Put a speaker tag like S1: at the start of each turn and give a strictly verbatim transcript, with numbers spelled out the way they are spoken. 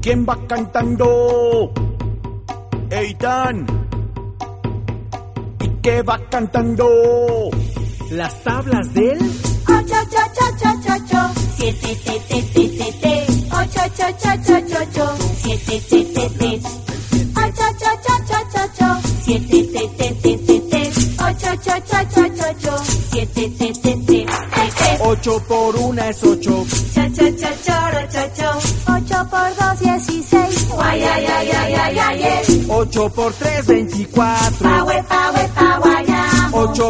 S1: ¿Quién va cantando? Eitan. ¿Y qué va cantando?
S2: Las tablas del
S3: ocho, ocho, ocho, ocho, ocho, siete, te, te, te, te, te, ocho, ocho, ocho, ocho, ocho, siete, te, te, te, ocho, ocho, ocho, ocho, ocho, siete, te, te, te, te, te, ocho, ocho, ocho, ocho, ocho, siete, te, te, te, te, te.
S1: Ocho por una es ocho.
S3: Cha, cha, cha, choro, cho, cho. Ocho por dos, dieciséis. Guay, ay, ay, ay, ay, ay, ay.
S1: Ocho por tres, veinticuatro.
S3: Pa, we, pa, we, pa, guayamo.
S1: Ocho